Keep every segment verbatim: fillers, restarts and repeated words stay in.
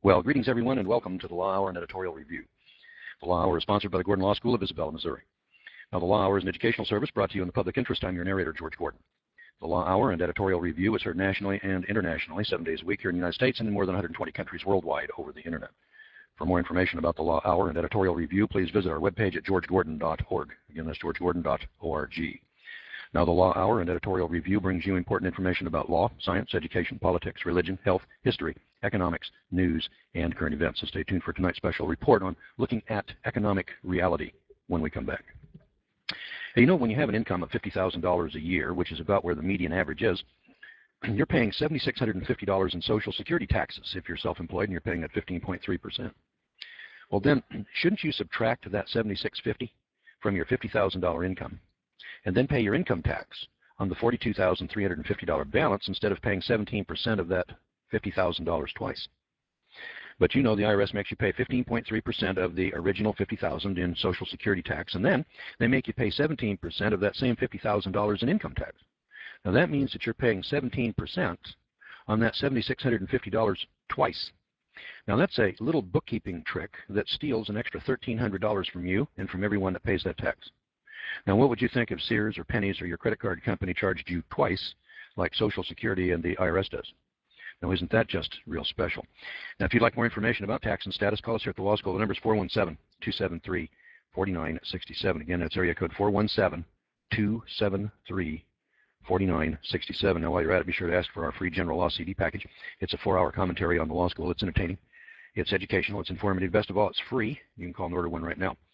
Well, greetings everyone, and welcome to the Law Hour and Editorial Review. The Law Hour is sponsored by the Gordon Law School of Isabella, Missouri. Now, the Law Hour is an educational service brought to you in the public interest. I'm your narrator, George Gordon. The Law Hour and Editorial Review is heard nationally and internationally, seven days a week here in the United States and in more than one hundred twenty countries worldwide over the Internet. For more information about the Law Hour and Editorial Review, please visit our webpage at george gordon dot org. Again, that's george gordon dot org. Now, the Law Hour and Editorial Review brings you important information about law, science, education, politics, religion, health, history, economics, news, and current events. So stay tuned for tonight's special report on looking at economic reality when we come back. Hey, you know, when you have an income of fifty thousand dollars a year, which is about where the median average is, you're paying seven thousand six hundred fifty dollars in Social Security taxes if you're self-employed and you're paying at fifteen point three percent. Well, then, shouldn't you subtract that seven thousand six hundred fifty dollars from your fifty thousand dollar income and then pay your income tax on the forty-two thousand three hundred fifty dollar balance instead of paying seventeen percent of that fifty thousand dollars twice? But you know the I R S makes you pay fifteen point three percent of the original fifty thousand dollars in Social Security tax, and then they make you pay seventeen percent of that same fifty thousand dollars in income tax. Now that means that you're paying seventeen percent on that seven thousand six hundred fifty dollars twice. Now that's a little bookkeeping trick that steals an extra thirteen hundred dollars from you and from everyone that pays that tax. Now what would you think if Sears or Penny's or your credit card company charged you twice like Social Security and the I R S does? Now isn't that just real special? Now if you'd like more information about tax and status, call us here at the law school. The number is four one seven, two seven three, four nine six seven. Again, that's area code four one seven, two seven three, four nine six seven. Now while you're at it, be sure to ask for our free general law C D package. It's a four hour commentary on the law school. It's entertaining, it's educational, it's informative. Best of all, it's free. You can call and order one right now.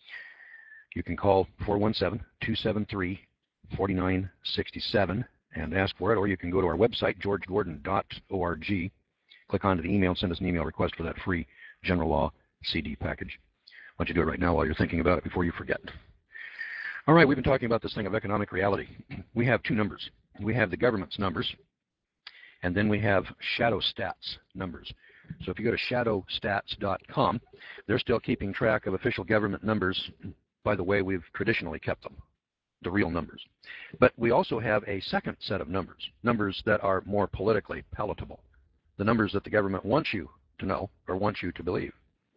You can call four one seven, two seven three, four nine six seven and ask for it, or you can go to our website, george gordon dot org, click onto the email, and send us an email request for that free general law C D package. Why don't you do it right now while you're thinking about it before you forget. All right, we've been talking about this thing of economic reality. We have two numbers. We have the government's numbers, and then we have shadow stats numbers. So if you go to shadow stats dot com, they're still keeping track of official government numbers by the way we've traditionally kept them, the real numbers. But we also have a second set of numbers, numbers that are more politically palatable, the numbers that the government wants you to know or wants you to believe.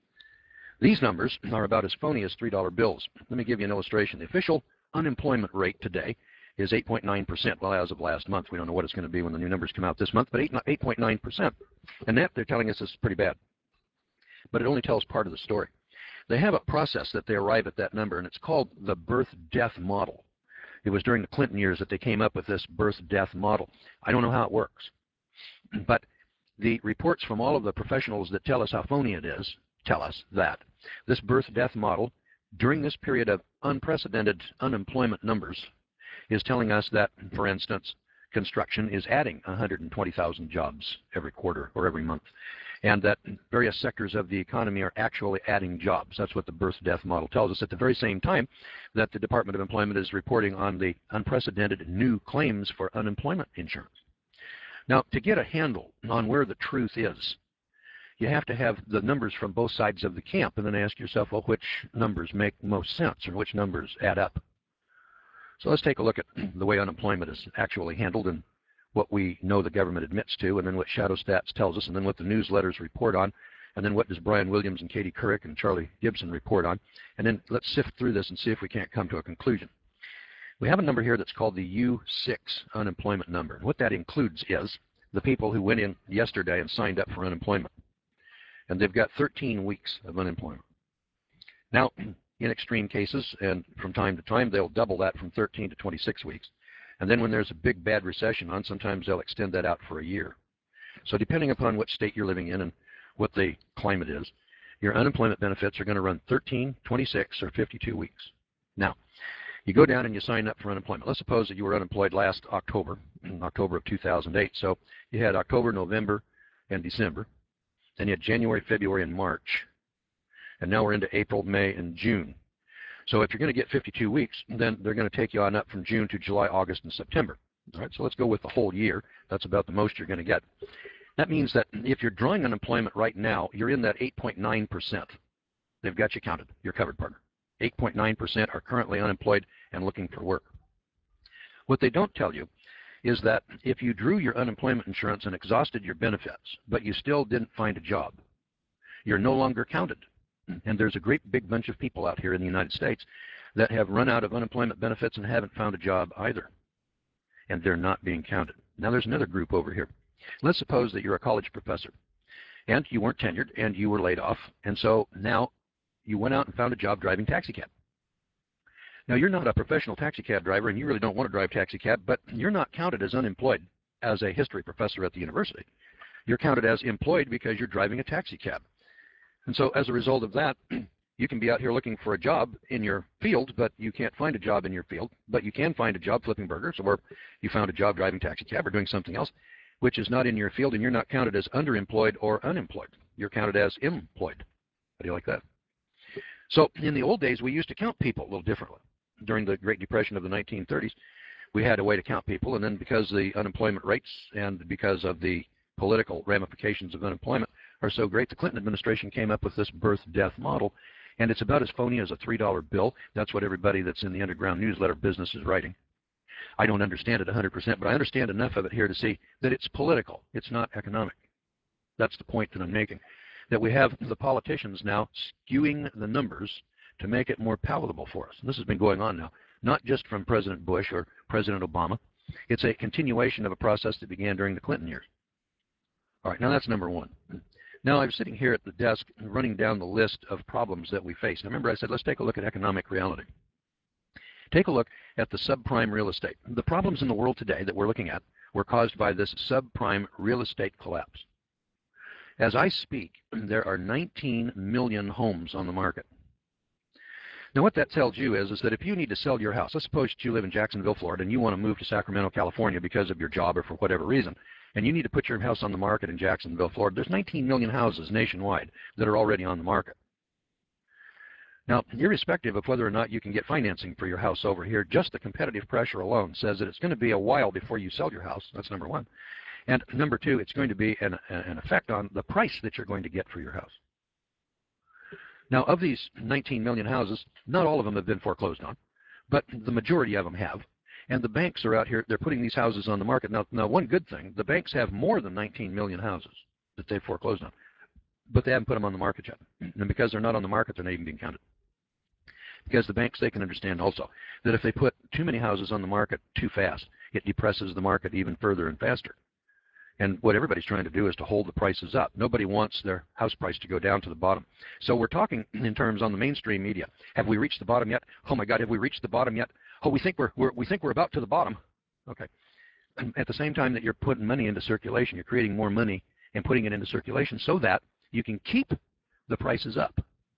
These numbers are about as phony as three dollar bills. Let me give you an illustration. The official unemployment rate today is eight point nine percent. Well, as of last month, we don't know what it's going to be when the new numbers come out this month, but eight point nine percent. And that, they're telling us, is pretty bad. But it only tells part of the story. They have a process that they arrive at that number, and it's called the birth-death model. It was during the Clinton years that they came up with this birth-death model. I don't know how it works. But the reports from all of the professionals that tell us how phony it is tell us that this birth-death model, during this period of unprecedented unemployment numbers, is telling us that, for instance, construction is adding one hundred twenty thousand jobs every quarter or every month, and that various sectors of the economy are actually adding jobs. That's what the birth-death model tells us, at the very same time that the Department of Employment is reporting on the unprecedented new claims for unemployment insurance. Now, to get a handle on where the truth is, you have to have the numbers from both sides of the camp and then ask yourself, well, which numbers make most sense or which numbers add up? So let's take a look at the way unemployment is actually handled and what we know the government admits to, and then what Shadow Stats tells us, and then what the newsletters report on, and then what does Brian Williams and Katie Couric and Charlie Gibson report on, and then let's sift through this and see if we can't come to a conclusion. We have a number here that's called the U six unemployment number. And what that includes is the people who went in yesterday and signed up for unemployment. And they've got thirteen weeks of unemployment. Now, in extreme cases, and from time to time, they'll double that from thirteen to twenty-six weeks. And then when there's a big bad recession on, sometimes they'll extend that out for a year. So depending upon what state you're living in and what the climate is, your unemployment benefits are going to run thirteen, twenty-six, or fifty-two weeks. Now, you go down and you sign up for unemployment. Let's suppose that you were unemployed last October, in October of two thousand eight. So you had October, November, and December. Then you had January, February, and March. And now we're into April, May, and June. So if you're going to get fifty-two weeks, then they're going to take you on up from June to July, August, and September. All right, so let's go with the whole year. That's about the most you're going to get. That means that if you're drawing unemployment right now, you're in that eight point nine percent. They've got you counted. You're covered, partner. eight point nine percent are currently unemployed and looking for work. What they don't tell you is that if you drew your unemployment insurance and exhausted your benefits, but you still didn't find a job, You're no longer counted. And there's a great big bunch of people out here in the United States that have run out of unemployment benefits and haven't found a job either. And they're not being counted. Now there's another group over here. Let's suppose that you're a college professor and you weren't tenured and you were laid off. And so now you went out and found a job driving taxi cab. Now you're not a professional taxi cab driver and you really don't want to drive taxi cab, but you're not counted as unemployed as a history professor at the university. You're counted as employed because you're driving a taxi cab. And so as a result of that, you can be out here looking for a job in your field, but you can't find a job in your field, but you can find a job flipping burgers, or you found a job driving taxi cab or doing something else, which is not in your field, and you're not counted as underemployed or unemployed. You're counted as employed. How do you like that? So in the old days, we used to count people a little differently. During the Great Depression of the nineteen thirties, we had a way to count people, and then because the unemployment rates and because of the political ramifications of unemployment are so great, the Clinton administration came up with this birth-death model, and it's about as phony as a three dollar bill. That's what everybody that's in the underground newsletter business is writing. I don't understand it one hundred percent, but I understand enough of it here to see that it's political. It's not economic. That's the point that I'm making, that we have the politicians now skewing the numbers to make it more palatable for us. And this has been going on now, not just from President Bush or President Obama. It's a continuation of a process that began during the Clinton years. All right, now that's number one. Now I'm sitting here at the desk running down the list of problems that we face. Now remember I said let's take a look at economic reality. Take a look at the subprime real estate. The problems in the world today that we're looking at were caused by this subprime real estate collapse. As I speak, there are nineteen million homes on the market. Now what that tells you is, is that if you need to sell your house, let's suppose you live in Jacksonville, Florida, and you want to move to Sacramento, California because of your job or for whatever reason, and you need to put your house on the market in Jacksonville, Florida, there's nineteen million houses nationwide that are already on the market. Now, irrespective of whether or not you can get financing for your house over here, just the competitive pressure alone says that it's going to be a while before you sell your house. That's number one. And number two, it's going to be an, an effect on the price that you're going to get for your house. Now, of these nineteen million houses, not all of them have been foreclosed on, but the majority of them have. And the banks are out here, they're putting these houses on the market. Now, now, one good thing, the banks have more than nineteen million houses that they've foreclosed on, but they haven't put them on the market yet. And because they're not on the market, they're not even being counted. Because the banks, they can understand also that if they put too many houses on the market too fast, it depresses the market even further and faster. And what everybody's trying to do is to hold the prices up. Nobody wants their house price to go down to the bottom. So we're talking in terms on the mainstream media. Have we reached the bottom yet? Oh my God, have we reached the bottom yet? Oh, we think we're, we're we think we're about to the bottom. Okay. And at the same time that you're putting money into circulation, you're creating more money and putting it into circulation so that you can keep the prices up.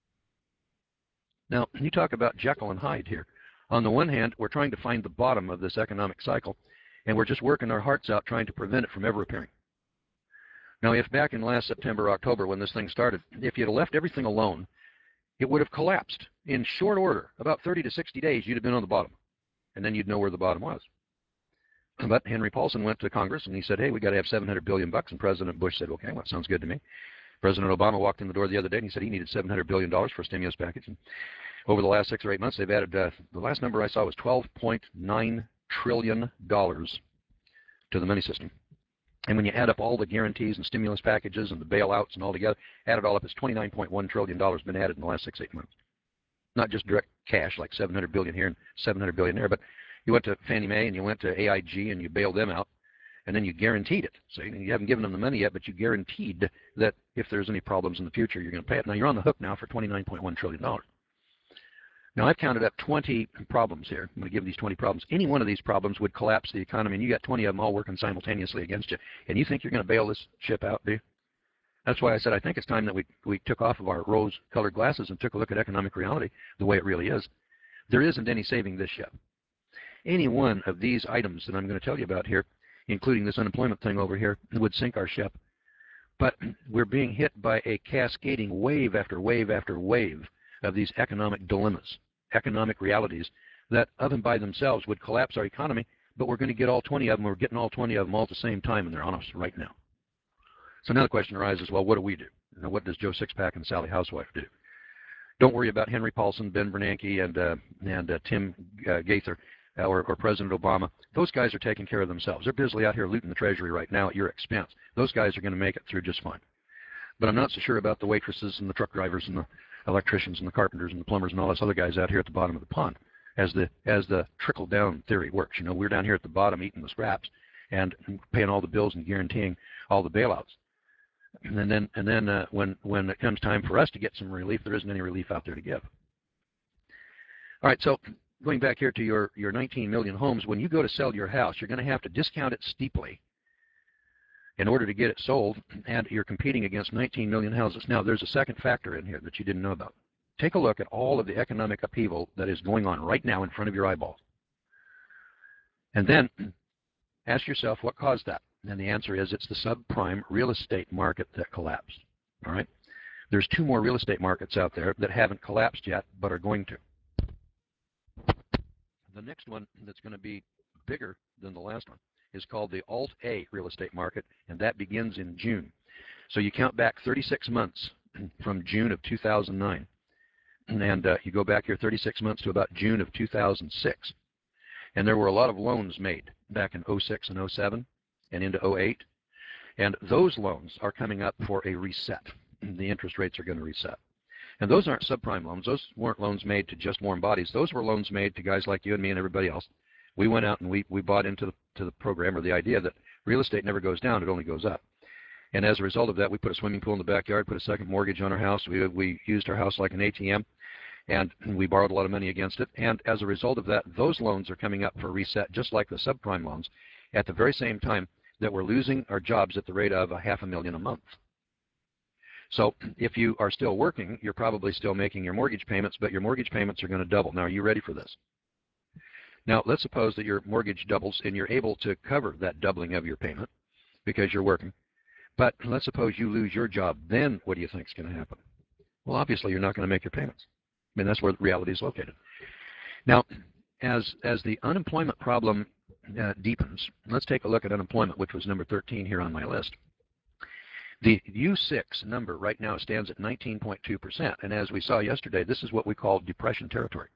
Now, you talk about Jekyll and Hyde here. On the one hand, we're trying to find the bottom of this economic cycle, and we're just working our hearts out trying to prevent it from ever appearing. Now, if back in last September, October, when this thing started, if you'd have left everything alone, it would have collapsed in short order. About thirty to sixty days, you'd have been on the bottom, and then you'd know where the bottom was. But Henry Paulson went to Congress, and he said, hey, we got to have seven hundred billion bucks, and President Bush said, okay, well, that sounds good to me. President Obama walked in the door the other day, and he said he needed seven hundred billion dollars for a stimulus package. And over the last six or eight months, they've added, uh, the last number I saw was twelve point nine trillion dollars to the money system. And when you add up all the guarantees and stimulus packages and the bailouts and all together, add it all up, it's twenty-nine point one trillion dollars been added in the last six, eight months. Not just direct cash like seven hundred billion dollars here and seven hundred billion dollars there, but you went to Fannie Mae and you went to A I G and you bailed them out, and then you guaranteed it. So you haven't given them the money yet, but you guaranteed that if there's any problems in the future, you're going to pay it. Now you're on the hook now for twenty-nine point one trillion dollars. Now I've counted up twenty problems here. I'm going to give these twenty problems. Any one of these problems would collapse the economy, and you got twenty of them all working simultaneously against you. And you think you're going to bail this ship out, do you? That's why I said I think it's time that we, we took off of our rose-colored glasses and took a look at economic reality the way it really is. There isn't any saving this ship. Any one of these items that I'm going to tell you about here, including this unemployment thing over here, would sink our ship. But we're being hit by a cascading wave after wave after wave of these economic dilemmas, economic realities that of and by themselves would collapse our economy, but we're going to get all twenty of them. We're getting all twenty of them all at the same time, and they're on us right now. So now the question arises, well, what do we do? Now, what does Joe Sixpack and Sally Housewife do? Don't worry about Henry Paulson, Ben Bernanke, and, uh, and uh, Tim uh, Gaither uh, or, or President Obama. Those guys are taking care of themselves. They're busily out here looting the Treasury right now at your expense. Those guys are going to make it through just fine. But I'm not so sure about the waitresses and the truck drivers and the electricians and the carpenters and the plumbers and all those other guys out here at the bottom of the pond, as the as the trickle down theory works. You know, we're down here at the bottom eating the scraps and paying all the bills and guaranteeing all the bailouts. And then and then uh, when when it comes time for us to get some relief, there isn't any relief out there to give. All right, so going back here to your your nineteen million homes, when you go to sell your house, you're going to have to discount it steeply in order to get it sold, and you're competing against nineteen million houses. Now, there's a second factor in here that you didn't know about. Take a look at all of the economic upheaval that is going on right now in front of your eyeballs. And then ask yourself what caused that. And the answer is it's the subprime real estate market that collapsed. All right? There's two more real estate markets out there that haven't collapsed yet, but are going to. The next one that's going to be bigger than the last one is called the Alt-A real estate market, and that begins in June. So you count back thirty-six months from June of two thousand nine, and uh, you go back here thirty-six months to about June of two thousand six. And there were a lot of loans made back in oh six and oh seven and into oh eight, and those loans are coming up for a reset. The interest rates are going to reset. And those aren't subprime loans. Those weren't loans made to just warm bodies. Those were loans made to guys like you and me and everybody else. We went out and we, we bought into the, to the program, or the idea that real estate never goes down, it only goes up. And as a result of that, we put a swimming pool in the backyard, put a second mortgage on our house. We, we used our house like an A T M, and we borrowed a lot of money against it. And as a result of that, those loans are coming up for reset, just like the subprime loans, at the very same time that we're losing our jobs at the rate of a half a million a month. So if you are still working, you're probably still making your mortgage payments, but your mortgage payments are going to double. Now, are you ready for this? Now, let's suppose that your mortgage doubles and you're able to cover that doubling of your payment because you're working. But let's suppose you lose your job. Then what do you think is going to happen? Well, obviously, you're not going to make your payments. I mean, that's where reality is located. Now, as, as the unemployment problem uh, deepens, let's take a look at unemployment, which was number thirteen here on my list. The U six number right now stands at nineteen point two percent, and as we saw yesterday, this is what we call depression territory.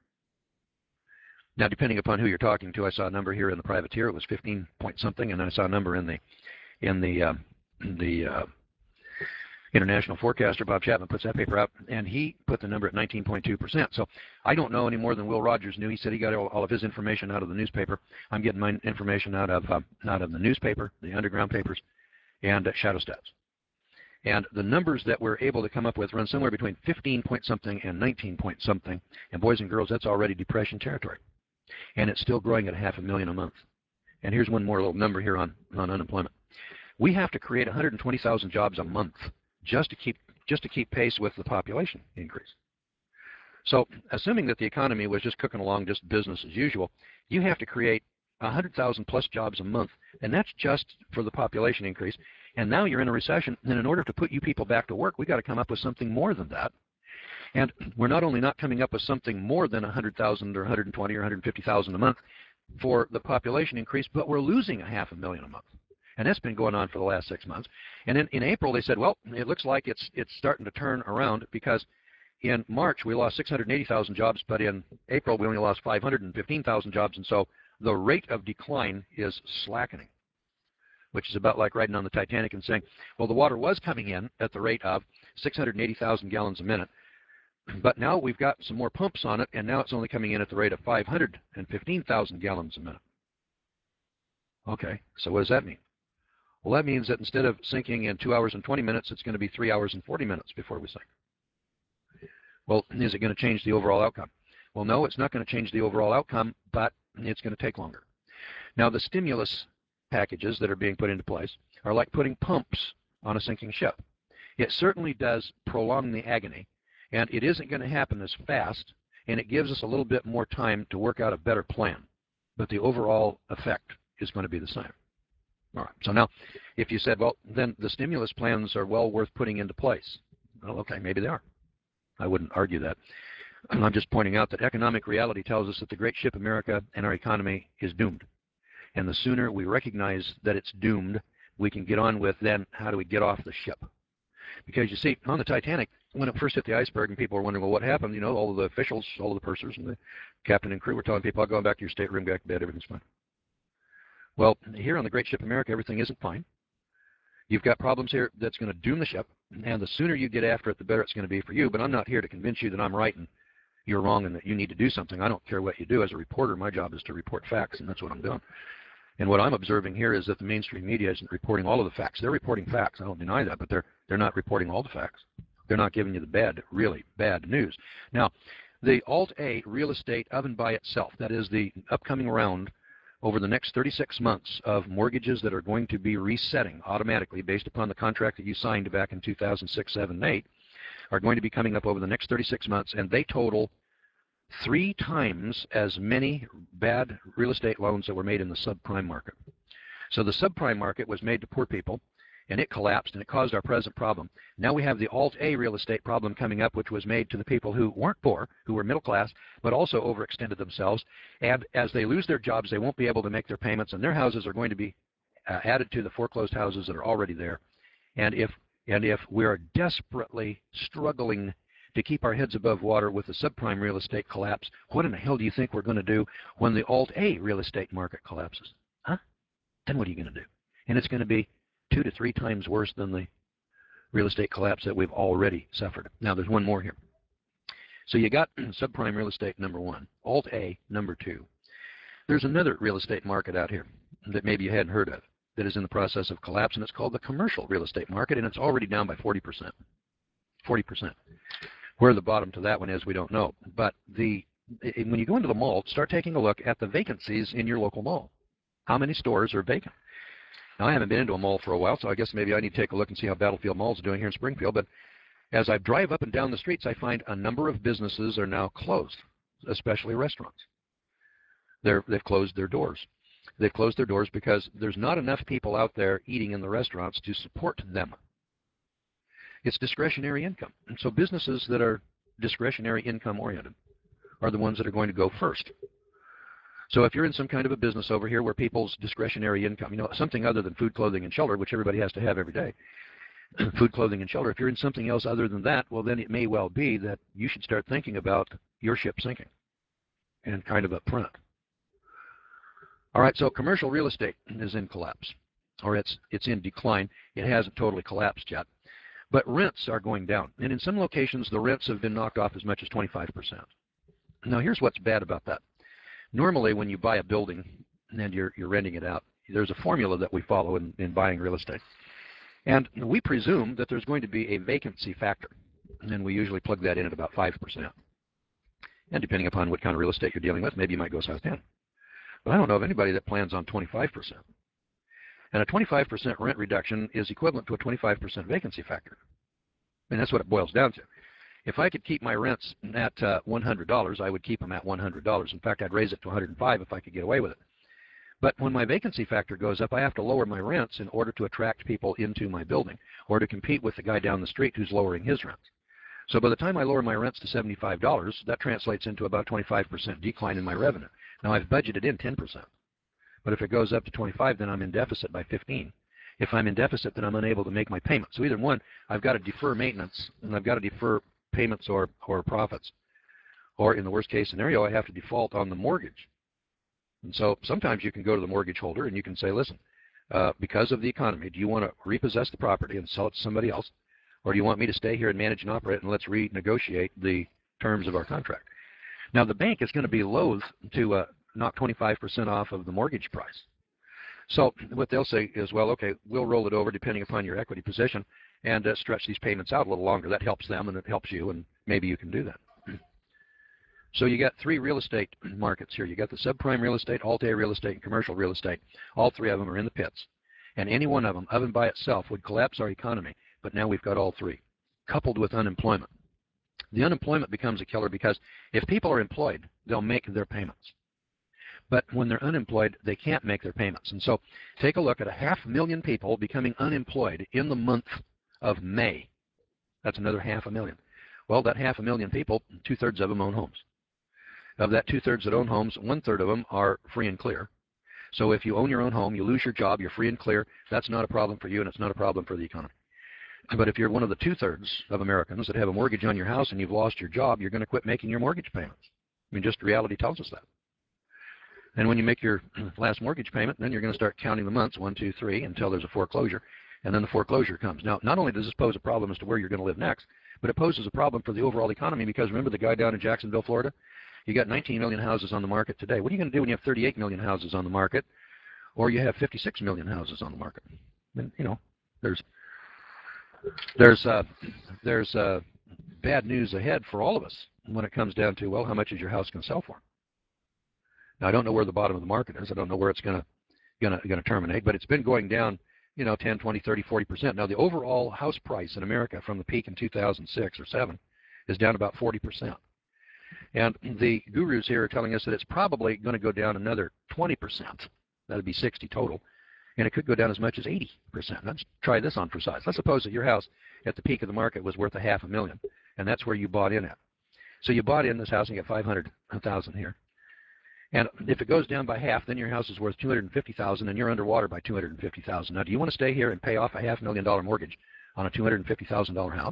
Now, depending upon who you're talking to, I saw a number here in the privateer. It was fifteen point something, and I saw a number in the in the uh, the uh, international forecaster. Bob Chapman puts that paper out, and he put the number at nineteen point two percent. So I don't know any more than Will Rogers knew. He said he got all, all of his information out of the newspaper. I'm getting my information out of uh, out of the newspaper, the underground papers, and uh, shadow stats. And the numbers that we're able to come up with run somewhere between fifteen point something and nineteen point something. And boys and girls, that's already depression territory. And it's still growing at half a million a month. And here's one more little number here on, on unemployment. We have to create one hundred twenty thousand jobs a month just to keep just to keep pace with the population increase. So assuming that the economy was just cooking along, just business as usual, you have to create one hundred thousand plus jobs a month, and that's just for the population increase. And now you're in a recession, and in order to put you people back to work, we've got to come up with something more than that. And we're not only not coming up with something more than one hundred thousand or one hundred twenty or one hundred fifty thousand a month for the population increase, but we're losing a half a million a month. And that's been going on for the last six months. And in, in April, they said, well, it looks like it's, it's starting to turn around, because in March, we lost six hundred eighty thousand jobs, but in April, we only lost five hundred fifteen thousand jobs. And so the rate of decline is slackening, which is about like riding on the Titanic and saying, well, the water was coming in at the rate of six hundred eighty thousand gallons a minute, but now we've got some more pumps on it, and now it's only coming in at the rate of five hundred fifteen thousand gallons a minute. Okay, so what does that mean? Well, that means that instead of sinking in two hours and twenty minutes, it's going to be three hours and forty minutes before we sink. Well, is it going to change the overall outcome? Well, no, it's not going to change the overall outcome, but it's going to take longer. Now, the stimulus packages that are being put into place are like putting pumps on a sinking ship. It certainly does prolong the agony, and it isn't going to happen as fast, and it gives us a little bit more time to work out a better plan. But the overall effect is going to be the same. All right, so now, if you said, well, then the stimulus plans are well worth putting into place. Well, okay, maybe they are. I wouldn't argue that. I'm just pointing out that economic reality tells us that the great ship America and our economy is doomed. And the sooner we recognize that it's doomed, we can get on with then how do we get off the ship. Because you see, on the Titanic, when it first hit the iceberg and people were wondering, well, what happened? You know, all of the officials, all of the pursers and the captain and crew were telling people, I'll go back to your stateroom, go back to bed, everything's fine. Well, here on the great ship America, everything isn't fine. You've got problems here that's going to doom the ship, and the sooner you get after it, the better it's going to be for you. But I'm not here to convince you that I'm right and you're wrong and that you need to do something. I don't care what you do. As a reporter, my job is to report facts, and that's what I'm doing. And what I'm observing here is that the mainstream media isn't reporting all of the facts. They're reporting facts. I don't deny that, but they're they're not reporting all the facts. They're not giving you the bad, really bad news. Now, the Alt-A real estate oven by itself, that is the upcoming round over the next thirty-six months of mortgages that are going to be resetting automatically based upon the contract that you signed back in two thousand six, seven, and eight, are going to be coming up over the next thirty-six months, and they total three times as many bad real estate loans that were made in the subprime market. So the subprime market was made to poor people, and it collapsed, and it caused our present problem. Now we have the Alt-A real estate problem coming up, which was made to the people who weren't poor, who were middle class, but also overextended themselves. And as they lose their jobs, they won't be able to make their payments, and their houses are going to be uh, added to the foreclosed houses that are already there. And if, and if we are desperately struggling to keep our heads above water with the subprime real estate collapse, what in the hell do you think we're going to do when the Alt-A real estate market collapses? Huh? Then what are you going to do? And it's going to be two to three times worse than the real estate collapse that we've already suffered. Now, there's one more here. So you got subprime real estate number one, Alt-A number two. There's another real estate market out here that maybe you hadn't heard of that is in the process of collapse, and it's called the commercial real estate market, and it's already down by forty percent. forty percent. Where the bottom to that one is, we don't know. But the when you go into the mall, start taking a look at the vacancies in your local mall. How many stores are vacant? Now, I haven't been into a mall for a while, so I guess maybe I need to take a look and see how Battlefield Mall is doing here in Springfield. But as I drive up and down the streets, I find a number of businesses are now closed, especially restaurants. They're, they've closed their doors. They've closed their doors because there's not enough people out there eating in the restaurants to support them. It's discretionary income. And so businesses that are discretionary income oriented are the ones that are going to go first. So if you're in some kind of a business over here where people's discretionary income, you know, something other than food, clothing, and shelter, which everybody has to have every day, food, clothing, and shelter, if you're in something else other than that, well, then it may well be that you should start thinking about your ship sinking and kind of up front. All right, so commercial real estate is in collapse, or it's, it's in decline. It hasn't totally collapsed yet. But rents are going down. And in some locations, the rents have been knocked off as much as twenty-five percent. Now, here's what's bad about that. Normally, when you buy a building and you're, you're renting it out, there's a formula that we follow in, in buying real estate. And we presume that there's going to be a vacancy factor. And we usually plug that in at about five percent. And depending upon what kind of real estate you're dealing with, maybe you might go south ten. But I don't know of anybody that plans on twenty-five percent. And a twenty-five percent rent reduction is equivalent to a twenty-five percent vacancy factor. And that's what it boils down to. If I could keep my rents at uh, one hundred dollars, I would keep them at one hundred dollars. In fact, I'd raise it to one hundred five if I could get away with it. But when my vacancy factor goes up, I have to lower my rents in order to attract people into my building or to compete with the guy down the street who's lowering his rents. So by the time I lower my rents to seventy-five dollars, that translates into about a twenty-five percent decline in my revenue. Now, I've budgeted in ten percent. But if it goes up to twenty-five, then I'm in deficit by fifteen. If I'm in deficit, then I'm unable to make my payment. So either one, I've got to defer maintenance, and I've got to defer payments or, or profits. Or in the worst case scenario, I have to default on the mortgage. And so sometimes you can go to the mortgage holder and you can say, listen, uh, because of the economy, do you want to repossess the property and sell it to somebody else? Or do you want me to stay here and manage and operate, and let's renegotiate the terms of our contract? Now, the bank is going to be loath to uh, knock twenty-five percent off of the mortgage price. So what they'll say is, well, okay, we'll roll it over depending upon your equity position and uh, stretch these payments out a little longer. That helps them and it helps you, and maybe you can do that. So you got three real estate markets here. You got the subprime real estate, Alt-A real estate, and commercial real estate. All three of them are in the pits. And any one of them, of and by itself, would collapse our economy. But now we've got all three, coupled with unemployment. The unemployment becomes a killer because if people are employed, they'll make their payments. But when they're unemployed, they can't make their payments. And so take a look at a half million people becoming unemployed in the month of May. That's another half a million. Well, that half a million people, two-thirds of them own homes. Of that two-thirds that own homes, one-third of them are free and clear. So if you own your own home, you lose your job, you're free and clear, that's not a problem for you, and it's not a problem for the economy. But if you're one of the two-thirds of Americans that have a mortgage on your house and you've lost your job, you're going to quit making your mortgage payments. I mean, just reality tells us that. And when you make your last mortgage payment, then you're going to start counting the months, one, two, three, until there's a foreclosure. and then the foreclosure comes. Now, not only does this pose a problem as to where you're going to live next, but it poses a problem for the overall economy, because remember the guy down in Jacksonville, Florida? You got nineteen million houses on the market today. What are you going to do when you have thirty-eight million houses on the market, or you have fifty-six million houses on the market? And, you know, there's there's uh, there's uh, bad news ahead for all of us when it comes down to, well, how much is your house going to sell for? Now, I don't know where the bottom of the market is. I don't know where it's going to going to going to terminate, but it's been going down, you know, ten, twenty, thirty, forty percent. Now, the overall house price in America from the peak in two thousand six or seven is down about forty percent. And the gurus here are telling us that it's probably going to go down another twenty percent. That would be sixty total. And it could go down as much as eighty percent. Let's try this on for size. Let's suppose that your house at the peak of the market was worth a half a million, and that's where you bought in at. So you bought in this house and you got five hundred thousand here. And if it goes down by half, then your house is worth two hundred fifty thousand dollars, and you're underwater by two hundred fifty thousand dollars. Now, do you want to stay here and pay off a half million dollar mortgage on a two hundred fifty thousand dollar house?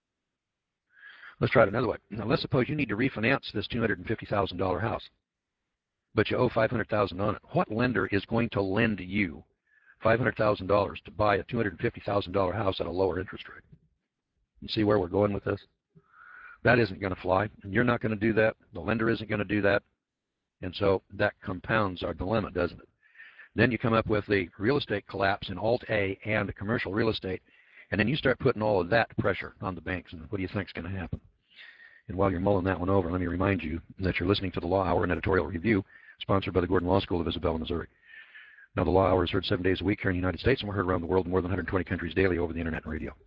Let's try it another way. Now, let's suppose you need to refinance this two hundred fifty thousand dollar house, but you owe five hundred thousand dollars on it. What lender is going to lend you five hundred thousand dollars to buy a two hundred fifty thousand dollar house at a lower interest rate? You see where we're going with this? That isn't going to fly, and you're not going to do that. The lender isn't going to do that. And so that compounds our dilemma, doesn't it? Then you come up with the real estate collapse in Alt-A and commercial real estate, and then you start putting all of that pressure on the banks, and what do you think is going to happen? And while you're mulling that one over, let me remind you that you're listening to the Law Hour, an editorial review sponsored by the Gordon Law School of Isabella, Missouri. Now, the Law Hour is heard seven days a week here in the United States, and we're heard around the world in more than one hundred twenty countries daily over the internet and radio.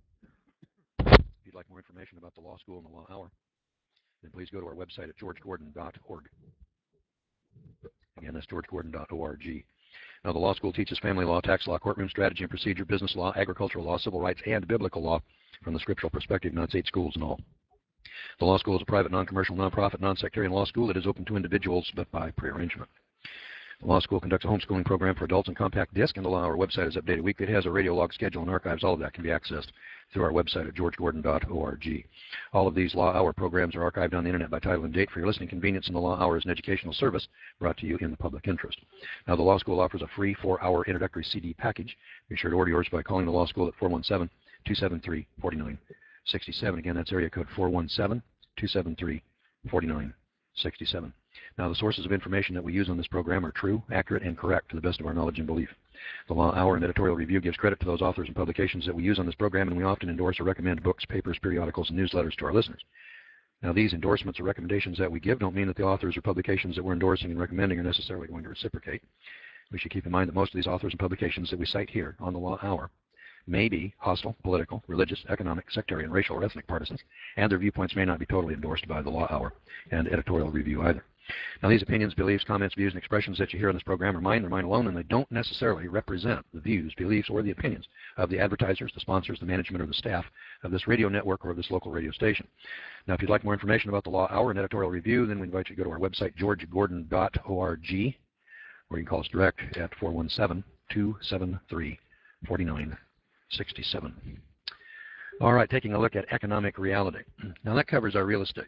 If you'd like more information about the Law School and the Law Hour, then please go to our website at george gordon dot org. Again, that's george gordon dot org. Now, the law school teaches family law, tax law, courtroom strategy and procedure, business law, agricultural law, civil rights, and biblical law from the scriptural perspective. Now, it's eight schools in all. The law school is a private, non-commercial, non-profit, non-sectarian law school that is open to individuals, but by prearrangement. The law school conducts a homeschooling program for adults in compact disc, and the Law Hour website is updated weekly. It has a radio log schedule and archives. All of that can be accessed through our website at george gordon dot org. All of these Law Hour programs are archived on the internet by title and date for your listening convenience, and the Law Hour is an educational service brought to you in the public interest. Now, the law school offers a free four-hour introductory C D package. Be sure to order yours by calling the law school at four one seven, two seven three, four nine six seven. Again, that's area code four one seven, two seven three, four nine six seven. Now, the sources of information that we use on this program are true, accurate, and correct to the best of our knowledge and belief. The Law Hour and editorial review gives credit to those authors and publications that we use on this program, and we often endorse or recommend books, papers, periodicals, and newsletters to our listeners. Now, these endorsements or recommendations that we give don't mean that the authors or publications that we're endorsing and recommending are necessarily going to reciprocate. We should keep in mind that most of these authors and publications that we cite here on the Law Hour may be hostile, political, religious, economic, sectarian, racial, or ethnic partisans, and their viewpoints may not be totally endorsed by the Law Hour and editorial review either. Now, these opinions, beliefs, comments, views, and expressions that you hear on this program are mine. They're mine alone, and they don't necessarily represent the views, beliefs, or the opinions of the advertisers, the sponsors, the management, or the staff of this radio network or of this local radio station. Now, if you'd like more information about the Law Hour and editorial review, then we invite you to go to our website, george gordon dot org, or you can call us direct at four one seven, two seven three, four nine six seven. All right, taking a look at economic reality. Now, that covers our real estate.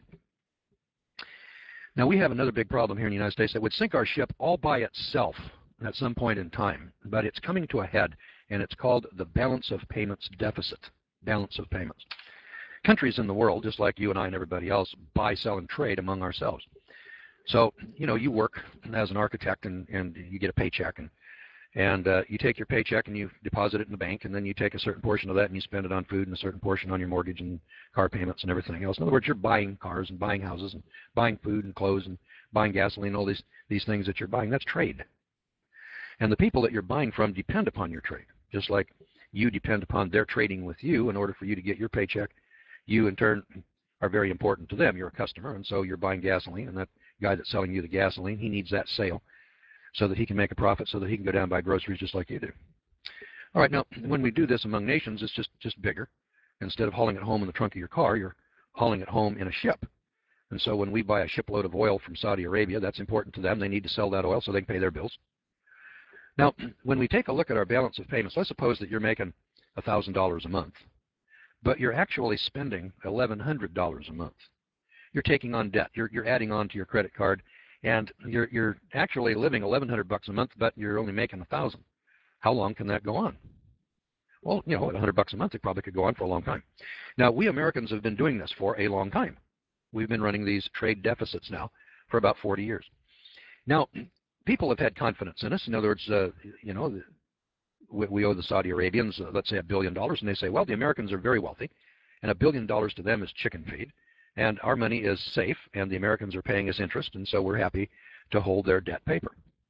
Now, we have another big problem here in the United States that would sink our ship all by itself at some point in time, but it's coming to a head, and it's called the balance of payments deficit. Balance of payments. Countries in the world, just like you and I and everybody else, buy, sell, and trade among ourselves. So, you know, you work as an architect, and, and you get a paycheck, and And uh, you take your paycheck and you deposit it in the bank, and then you take a certain portion of that and you spend it on food and a certain portion on your mortgage and car payments and everything else. In other words, you're buying cars and buying houses and buying food and clothes and buying gasoline, all these, these things that you're buying. That's trade. And the people that you're buying from depend upon your trade, just like you depend upon their trading with you in order for you to get your paycheck. You, in turn, are very important to them. You're a customer, and so you're buying gasoline, and that guy that's selling you the gasoline, he needs that sale so that he can make a profit, so that he can go down and buy groceries just like you do. All right, now, when we do this among nations, it's just, just bigger. Instead of hauling it home in the trunk of your car, you're hauling it home in a ship. And so when we buy a shipload of oil from Saudi Arabia, that's important to them. They need to sell that oil so they can pay their bills. Now, when we take a look at our balance of payments, let's suppose that you're making one thousand dollars a month, but you're actually spending eleven hundred dollars a month. You're taking on debt. You're, you're adding on to your credit card. And you're, you're actually living eleven hundred bucks a month, but you're only making one thousand. How long can that go on? Well, you know, at a hundred bucks a month, it probably could go on for a long time. Now, we Americans have been doing this for a long time. We've been running these trade deficits now for about forty years. Now, people have had confidence in us. In other words, uh, you know, we, we owe the Saudi Arabians, uh, let's say, a billion dollars, and they say, well, the Americans are very wealthy, and a billion dollars to them is chicken feed, and our money is safe, and the Americans are paying us interest, and so we're happy to hold their debt paper.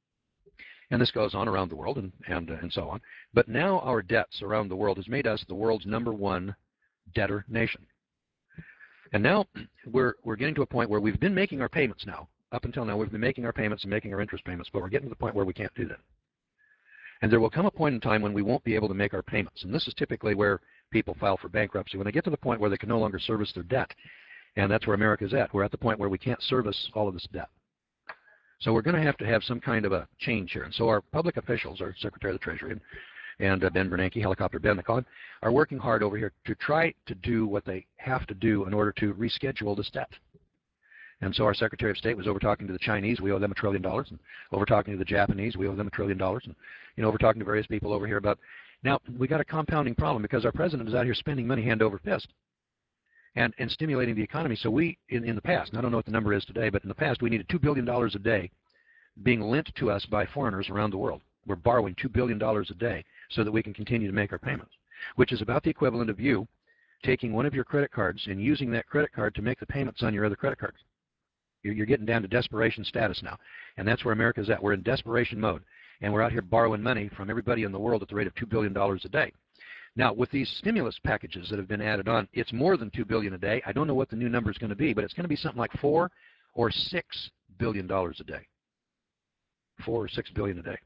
And this goes on around the world and, and, uh, and so on. But now our debts around the world has made us the world's number one debtor nation. And now we're, we're getting to a point where we've been making our payments now. Up until now, we've been making our payments and making our interest payments, but we're getting to the point where we can't do that. And there will come a point in time when we won't be able to make our payments. And this is typically where people file for bankruptcy, when they get to the point where they can no longer service their debt. And that's where America's at. We're at the point where we can't service all of this debt. So we're going to have to have some kind of a change here. And so our public officials, our Secretary of the Treasury and, and uh, Ben Bernanke, Helicopter Ben, they call him, are working hard over here to try to do what they have to do in order to reschedule this debt. And so our Secretary of State was over talking to the Chinese, we owe them a trillion dollars, and over talking to the Japanese, we owe them a trillion dollars, and you know, over talking to various people over here about. Now we got a compounding problem because our president is out here spending money hand over fist. And, and stimulating the economy. So we, in, in the past, and I don't know what the number is today, but in the past we needed two billion dollars a day being lent to us by foreigners around the world. We're borrowing two billion dollars a day so that we can continue to make our payments, which is about the equivalent of you taking one of your credit cards and using that credit card to make the payments on your other credit cards. You're, you're getting down to desperation status now, and that's where America's at. We're in desperation mode, and we're out here borrowing money from everybody in the world at the rate of two billion dollars a day. Now, with these stimulus packages that have been added on, it's more than two billion dollars a day. I don't know what the new number is going to be, but it's going to be something like four or six billion dollars a day. Four or six billion dollars a day.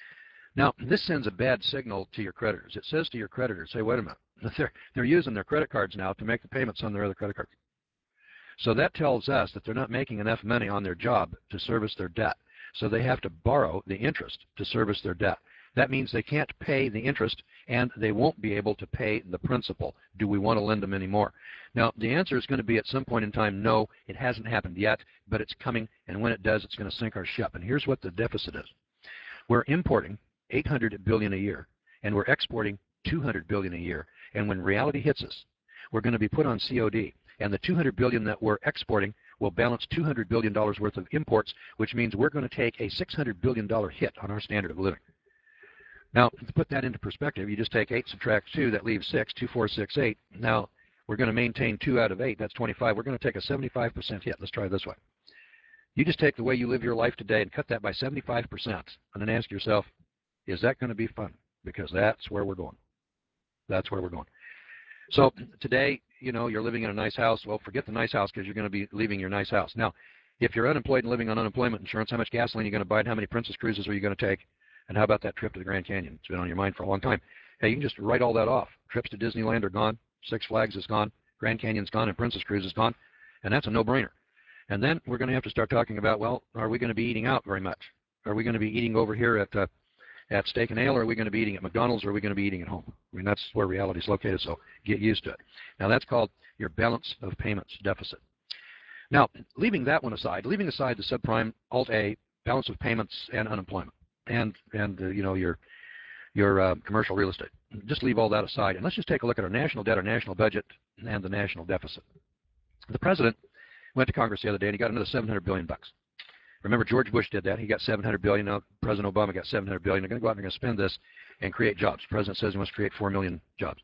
Now, this sends a bad signal to your creditors. It says to your creditors, say, wait a minute, they're, they're using their credit cards now to make the payments on their other credit cards. So that tells us that they're not making enough money on their job to service their debt. So they have to borrow the interest to service their debt. That means they can't pay the interest, and they won't be able to pay the principal. Do we want to lend them anymore? Now, the answer is going to be at some point in time, no, it hasn't happened yet, but it's coming, and when it does, it's going to sink our ship. And here's what the deficit is. We're importing eight hundred billion dollars a year, and we're exporting two hundred billion dollars a year. And when reality hits us, we're going to be put on C O D, and the two hundred billion dollars that we're exporting will balance two hundred billion dollars worth of imports, which means we're going to take a six hundred billion dollars hit on our standard of living. Now, to put that into perspective, you just take eight, subtract two, that leaves six, two, four, six, eight. Now, we're going to maintain two out of eight, that's twenty-five. We're going to take a seventy-five percent hit. Let's try it this way. You just take the way you live your life today and cut that by seventy-five percent, and then ask yourself, is that going to be fun? Because that's where we're going. That's where we're going. So today, you know, you're living in a nice house. Well, forget the nice house because you're going to be leaving your nice house. Now, if you're unemployed and living on unemployment insurance, how much gasoline are you going to buy and how many Princess cruises are you going to take? And how about that trip to the Grand Canyon? It's been on your mind for a long time. Hey, you can just write all that off. Trips to Disneyland are gone. Six Flags is gone. Grand Canyon's gone, and Princess Cruise is gone. And that's a no-brainer. And then we're going to have to start talking about, well, are we going to be eating out very much? Are we going to be eating over here at uh, at Steak and Ale, or are we going to be eating at McDonald's, or are we going to be eating at home? I mean, that's where reality is located, so get used to it. Now, that's called your balance of payments deficit. Now, leaving that one aside, leaving aside the subprime, Alt-A, balance of payments, and unemployment, and and uh, you know, your your uh, commercial real estate. Just leave all that aside, and let's just take a look at our national debt, our national budget, and the national deficit. The president went to Congress the other day, and he got another seven hundred billion bucks. Remember, George Bush did that. He got seven hundred billion. Now President Obama got seven hundred billion. They're going to go out and they're going to spend this and create jobs. The president says he wants to create four million jobs.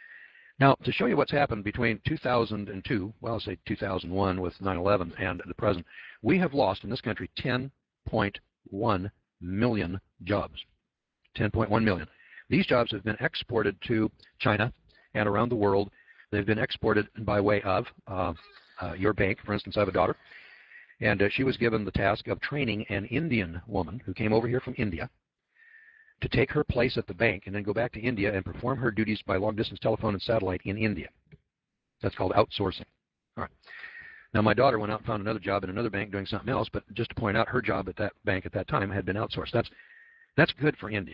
Now, to show you what's happened between two thousand two, well, I'll say two thousand one with nine eleven and the present, we have lost in this country ten point one million jobs. ten point one million. These jobs have been exported to China and around the world. They've been exported by way of uh, uh, your bank. For instance, I have a daughter, and uh, she was given the task of training an Indian woman who came over here from India to take her place at the bank and then go back to India and perform her duties by long-distance telephone and satellite in India. That's called outsourcing. All right. Now, my daughter went out and found another job in another bank doing something else, but just to point out, her job at that bank at that time had been outsourced. That's that's good for India.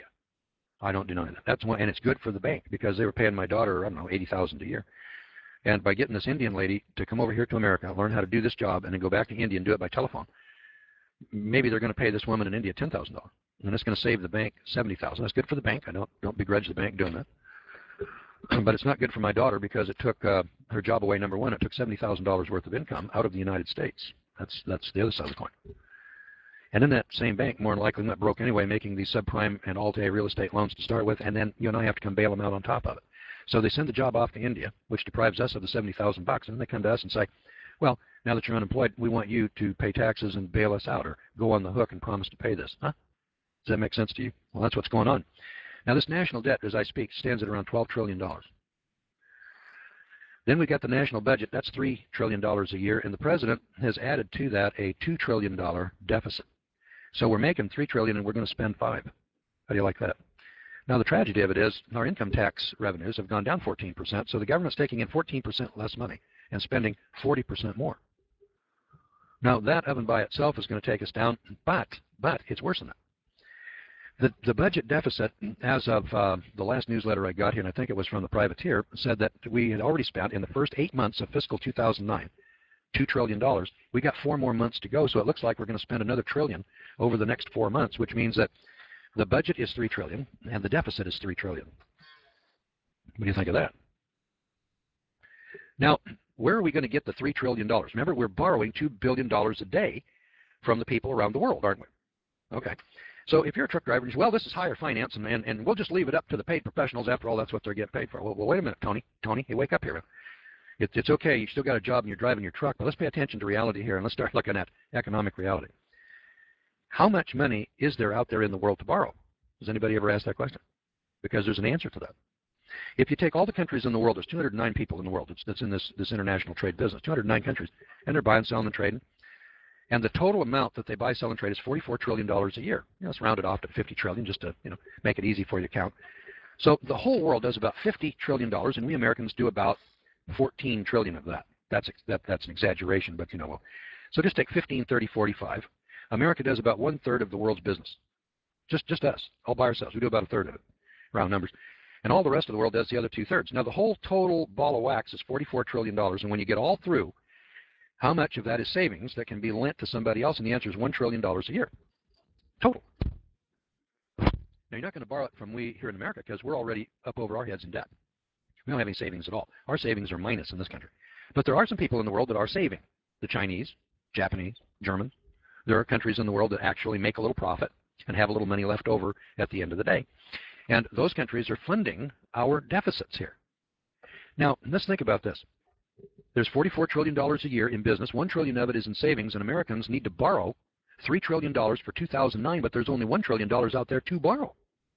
I don't deny that. That's one, and it's good for the bank because they were paying my daughter, I don't know, eighty thousand dollars a year. And by getting this Indian lady to come over here to America, learn how to do this job, and then go back to India and do it by telephone, maybe they're going to pay this woman in India ten thousand dollars. And it's going to save the bank seventy thousand dollars. That's good for the bank. I don't don't begrudge the bank doing that. But it's not good for my daughter because it took uh, her job away, number one. It took seventy thousand dollars worth of income out of the United States. That's, that's the other side of the coin. And then that same bank more than likely went broke anyway, making these subprime and Alt-A real estate loans to start with, and then you and I have to come bail them out on top of it. So they send the job off to India, which deprives us of the seventy thousand bucks, and then they come to us and say, well, now that you're unemployed, we want you to pay taxes and bail us out or go on the hook and promise to pay this. Huh? Does that make sense to you? Well, that's what's going on. Now, this national debt, as I speak, stands at around twelve trillion dollars. Then we got the national budget. That's three trillion dollars a year, and the president has added to that a two trillion dollars deficit. So we're making three trillion dollars and we're going to spend five. How do you like that? Now, the tragedy of it is our income tax revenues have gone down fourteen percent, so the government's taking in fourteen percent less money and spending forty percent more. Now, that of and by itself is going to take us down, but, but it's worse than that. The, the budget deficit, as of uh, the last newsletter I got here, and I think it was from the privateer, said that we had already spent in the first eight months of fiscal two thousand nine, two trillion dollars. We got four more months to go, so it looks like we're going to spend another trillion over the next four months, which means that the budget is three trillion dollars and the deficit is three trillion dollars. What do you think of that? Now, where are we going to get the three trillion dollars? Remember, we're borrowing two billion dollars a day from the people around the world, aren't we? Okay. So if you're a truck driver, you say, well, this is higher finance, and, and, and we'll just leave it up to the paid professionals. After all, that's what they're getting paid for. Well, well wait a minute, Tony. Tony, hey, wake up here. It, it's okay. You still got a job and you're driving your truck, but let's pay attention to reality here, and let's start looking at economic reality. How much money is there out there in the world to borrow? Has anybody ever asked that question? Because there's an answer to that. If you take all the countries in the world, there's two hundred nine people in the world that's, that's in this, this international trade business, two hundred nine countries, and they're buying, selling, and trading. And the total amount that they buy, sell, and trade is forty-four trillion dollars a year. You know, let's round it off to fifty trillion dollars just to you know make it easy for you to count. So the whole world does about fifty trillion dollars, and we Americans do about fourteen trillion dollars of that. That's that, that's an exaggeration, but you know. Well, so just take fifteen, thirty, forty-five. America does about one third of the world's business. Just just us, all by ourselves. We do about a third of it, round numbers. And all the rest of the world does the other two thirds. Now the whole total ball of wax is forty-four trillion dollars, and when you get all through, how much of that is savings that can be lent to somebody else? And the answer is one trillion dollars a year, total. Now, you're not going to borrow it from we here in America because we're already up over our heads in debt. We don't have any savings at all. Our savings are minus in this country. But there are some people in the world that are saving. The Chinese, Japanese, Germans. There are countries in the world that actually make a little profit and have a little money left over at the end of the day. And those countries are funding our deficits here. Now, let's think about this. There's forty-four trillion dollars a year in business. one trillion dollars of it is in savings, and Americans need to borrow three trillion dollars for two thousand nine, but there's only one trillion dollars out there to borrow.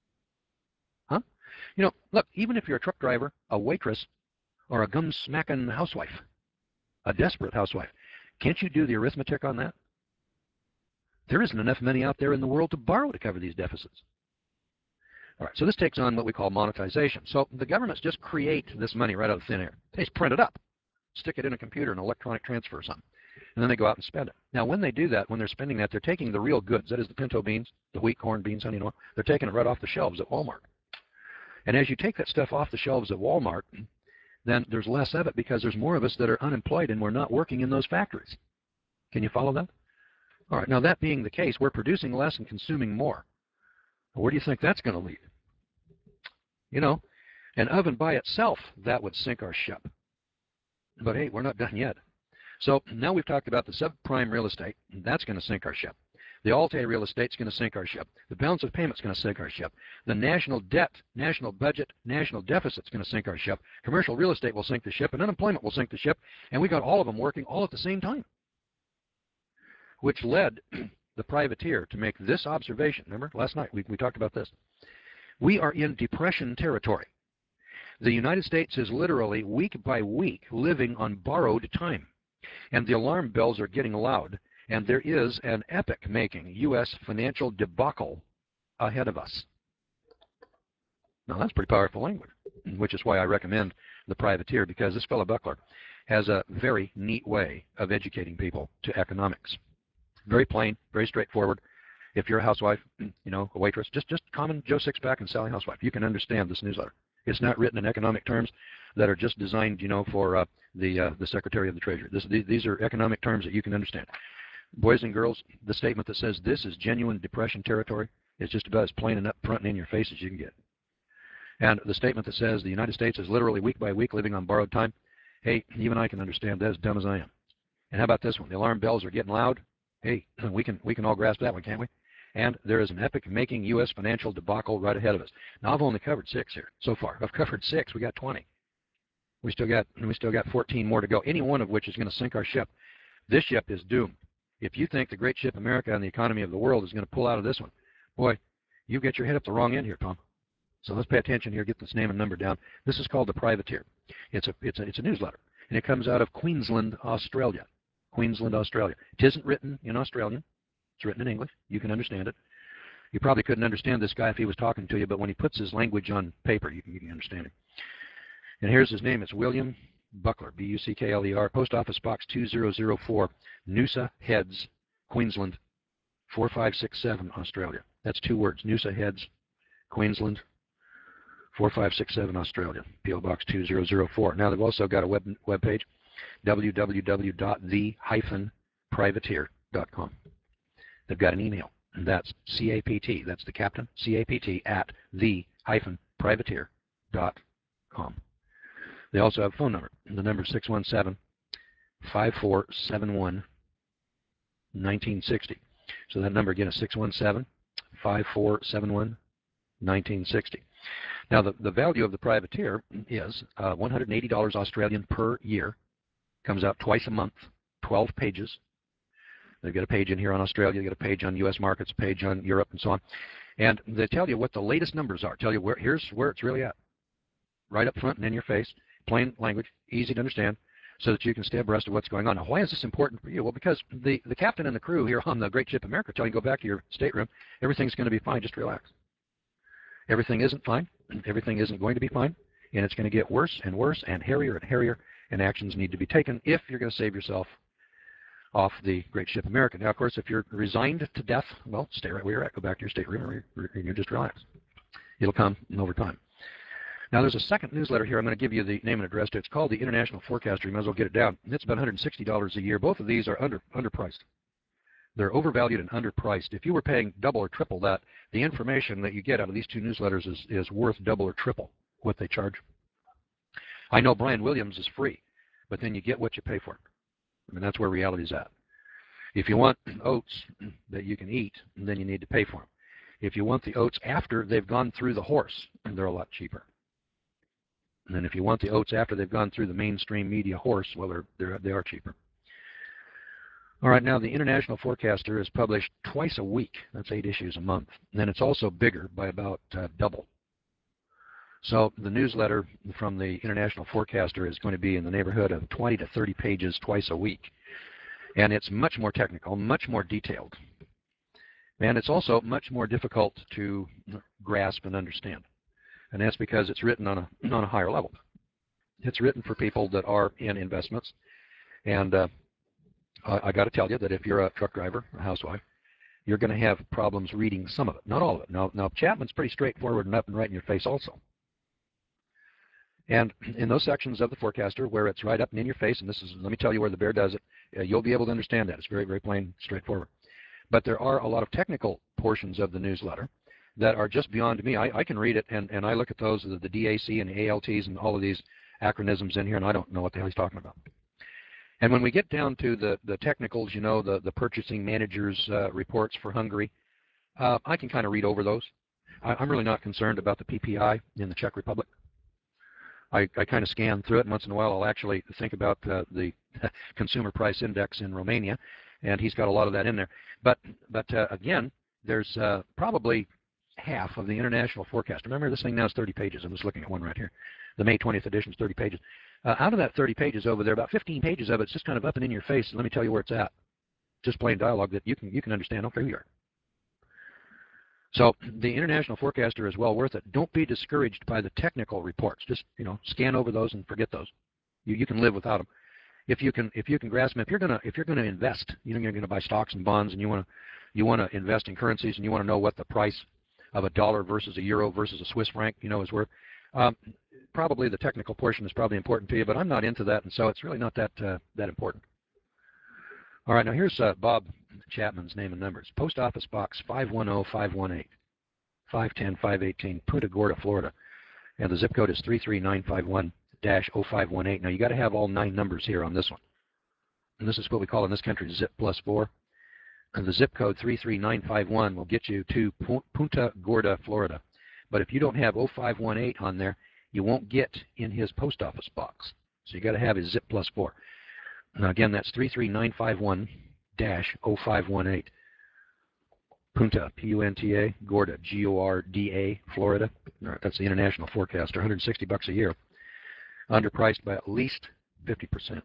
Huh? You know, look, even if you're a truck driver, a waitress, or a gum-smacking housewife, a desperate housewife, can't you do the arithmetic on that? There isn't enough money out there in the world to borrow to cover these deficits. All right, so this takes on what we call monetization. So the governments just create this money right out of thin air. They just print it up, stick it in a computer, an electronic transfer or something, and then they go out and spend it. Now, when they do that, when they're spending that, they're taking the real goods, that is the pinto beans, the wheat, corn, beans, honey, and oil, they're taking it right off the shelves at Walmart. And as you take that stuff off the shelves at Walmart, then there's less of it because there's more of us that are unemployed and we're not working in those factories. Can you follow that? All right, now that being the case, we're producing less and consuming more. Where do you think that's going to lead? You know, an oven by itself, that would sink our ship. But hey, we're not done yet. So now we've talked about the subprime real estate, and that's going to sink our ship. The Alt-A real estate is going to sink our ship. The balance of payments is going to sink our ship. The national debt, national budget, national deficit is going to sink our ship. Commercial real estate will sink the ship, and unemployment will sink the ship, and we got all of them working all at the same time, which led the privateer to make this observation. Remember, last night we, we talked about this. We are in depression territory. The United States is literally, week by week, living on borrowed time. And the alarm bells are getting loud. And there is an epic-making U S financial debacle ahead of us. Now, that's pretty powerful language, which is why I recommend The Privateer, because this fellow Buckler has a very neat way of educating people to economics. Very plain, very straightforward. If you're a housewife, you know, a waitress, just just common Joe Sixpack and Sally housewife, you can understand this newsletter. It's not written in economic terms that are just designed, you know, for uh, the uh, the Secretary of the Treasury. This, these are economic terms that you can understand. Boys and girls, the statement that says this is genuine depression territory is just about as plain and up front and in your face as you can get. And the statement that says the United States is literally week by week living on borrowed time, hey, even I can understand that, as dumb as I am. And how about this one? The alarm bells are getting loud. Hey, we can we can all grasp that one, can't we? And there is an epic-making U S financial debacle right ahead of us. Now, I've only covered six here so far. I've covered six. We got twenty. We still got we still got fourteen more to go. Any one of which is going to sink our ship. This ship is doomed. If you think the great ship America and the economy of the world is going to pull out of this one, boy, you get your head up the wrong end here, Tom. So let's pay attention here. Get this name and number down. This is called The Privateer. It's a it's a it's a newsletter, and it comes out of Queensland, Australia. Queensland, Australia. It isn't written in Australian. It's written in English. You can understand it. You probably couldn't understand this guy if he was talking to you, but when he puts his language on paper, you can, you can understand him. And here's his name. It's William Buckler, B U C K L E R, Post Office Box two zero zero four, Noosa Heads, Queensland, four five six seven, Australia. That's two words, Noosa Heads, Queensland, four five six seven, Australia, P O Box two zero zero four. Now, they've also got a web, web page, w w w dot the dash privateer dot com. They've got an email, and that's C A P T, that's the captain, C A P T, at the dash privateer dot com. They also have a phone number. The number is six one seven, five four seven one, one nine six zero. So that number again is six one seven, five four seven one, one nine six zero. Now, the, the value of the Privateer is uh, one hundred eighty dollars Australian per year. Comes out twice a month, twelve pages. They've got a page in here on Australia, they've got a page on U S markets, a page on Europe, and so on. And they tell you what the latest numbers are. Tell you where here's where it's really at. Right up front and in your face. Plain language, easy to understand, so that you can stay abreast of what's going on. Now, why is this important for you? Well, because the, the captain and the crew here on the Great Ship America tell you go back to your stateroom, everything's going to be fine, just relax. Everything isn't fine, everything isn't going to be fine, and it's going to get worse and worse and hairier and hairier, and actions need to be taken if you're going to save yourself off the Great Ship America. Now, of course, if you're resigned to death, well, stay right where you're at, go back to your stateroom, and you just relax. It'll come over time. Now, there's a second newsletter here. I'm going to give you the name and address to. It's called the International Forecaster. You might as well get it down. It's about one hundred sixty dollars a year. Both of these are under underpriced. They're overvalued and underpriced. If you were paying double or triple that, the information that you get out of these two newsletters is, is worth double or triple what they charge. I know Brian Williams is free, but then you get what you pay for. I mean, that's where reality's at. If you want oats that you can eat, then you need to pay for them. If you want the oats after they've gone through the horse, they're a lot cheaper. And then if you want the oats after they've gone through the mainstream media horse, well, they're, they're, they are cheaper. All right, now the International Forecaster is published twice a week. That's eight issues a month. And then it's also bigger by about uh, double. So the newsletter from the International Forecaster is going to be in the neighborhood of twenty to thirty pages twice a week. And it's much more technical, much more detailed. And it's also much more difficult to grasp and understand. And that's because it's written on a, on a higher level. It's written for people that are in investments. And uh, I, I got to tell you that if you're a truck driver, a housewife, you're going to have problems reading some of it, not all of it. Now, now Chapman's pretty straightforward and up and right in your face also. And in those sections of the Forecaster where it's right up and in your face, and this is, let me tell you where the bear does it, uh, you'll be able to understand that. It's very, very plain, straightforward. But there are a lot of technical portions of the newsletter that are just beyond me. I, I can read it, and, and I look at those, the, the D A C and the A L Ts and all of these acronyms in here, and I don't know what the hell he's talking about. And when we get down to the, the technicals, you know, the, the purchasing managers' uh, reports for Hungary, uh, I can kind of read over those. I, I'm really not concerned about the P P I in the Czech Republic. I, I kind of scan through it, and once in a while I'll actually think about uh, the Consumer Price Index in Romania, and he's got a lot of that in there. But, but uh, again, there's uh, probably half of the International Forecast. Remember, this thing now is thirty pages. I'm just looking at one right here. The May twentieth edition is thirty pages. Uh, out of that thirty pages over there, about fifteen pages of it's just kind of up and in your face. Let me tell you where it's at. Just plain dialogue that you can you can understand. Okay, we are. So the International Forecaster is well worth it. Don't be discouraged by the technical reports. Just you know, scan over those and forget those. You you can live without them. If you can if you can grasp them. If you're gonna if you're gonna invest, you know, you're gonna buy stocks and bonds, and you want to you want to invest in currencies, and you want to know what the price of a dollar versus a euro versus a Swiss franc, you know, is worth. Um, probably the technical portion is probably important to you, but I'm not into that, and so it's really not that uh, that important. All right, now here's uh, Bob Chapman's name and numbers. Post Office Box five one zero five one eight, five one zero five one eight, Punta Gorda, Florida. and the zip code is three three nine five one dash zero five one eight. Now, you got to have all nine numbers here on this one. And this is what we call in this country zip plus four. And the zip code three three nine five one will get you to Punta Gorda, Florida. But if you don't have zero five one eight on there, you won't get in his post office box. So you got to have his zip plus four. Now again, that's three three nine five one dash zero five one eight. Punta, P U N T A, Gorda, G O R D A, Florida. That's the international forecaster, one hundred sixty bucks a year. Underpriced by at least fifty percent.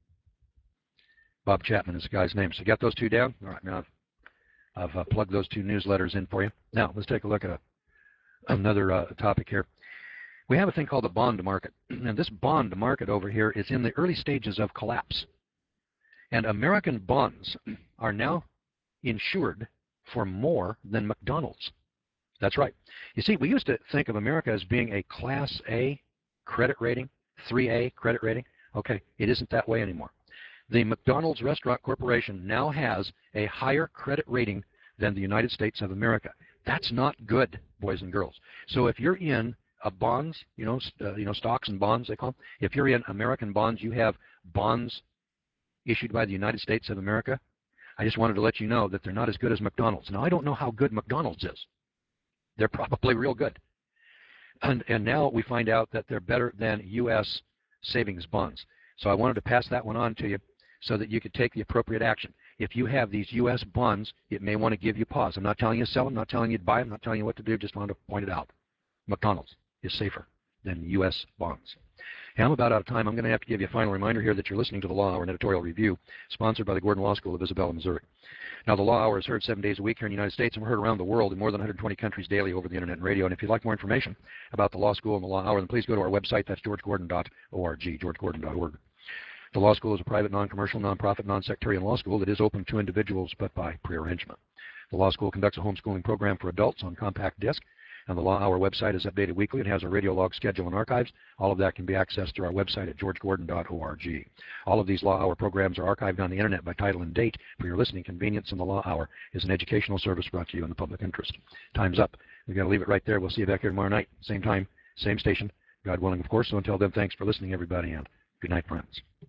Bob Chapman is the guy's name. So you got those two down? All right, now I've, I've uh, plugged those two newsletters in for you. Now, let's take a look at a, another uh, topic here. We have a thing called the bond market. And this bond market over here is in the early stages of collapse. And American bonds are now insured for more than McDonald's. That's right. You see, we used to think of America as being a Class A credit rating, three A credit rating. Okay, it isn't that way anymore. The McDonald's Restaurant Corporation now has a higher credit rating than the United States of America. That's not good, boys and girls. So if you're in a bonds, you know, uh, you know, stocks and bonds, they call them. If you're in American bonds, you have bonds issued by the United States of America. I just wanted to let you know that they're not as good as McDonald's. Now, I don't know how good McDonald's is. They're probably real good. And, and now we find out that they're better than U S savings bonds. So I wanted to pass that one on to you so that you could take the appropriate action. If you have these U S bonds, it may want to give you pause. I'm not telling you to sell them, not telling you to buy them, not telling you what to do, just wanted to point it out. McDonald's is safer than U S bonds. And I'm about out of time. I'm going to have to give you a final reminder here that you're listening to the Law Hour, an editorial review sponsored by the Gordon Law School of Isabella, Missouri. Now, the Law Hour is heard seven days a week here in the United States, and we're heard around the world in more than one hundred twenty countries daily over the internet and radio. And if you'd like more information about the Law School and the Law Hour, then please go to our website. That's george gordon dot org, george gordon dot org. The Law School is a private, non-commercial, non-profit, non-sectarian law school that is open to individuals, but by prearrangement. The Law School conducts a homeschooling program for adults on compact disc, and the Law Hour website is updated weekly and has a radio log schedule and archives. All of that can be accessed through our website at george gordon dot org. All of these Law Hour programs are archived on the internet by title and date for your listening convenience, and the Law Hour is an educational service brought to you in the public interest. Time's up. We've got to leave it right there. We'll see you back here tomorrow night, same time, same station, God willing, of course. So until then, thanks for listening, everybody, and good night, friends.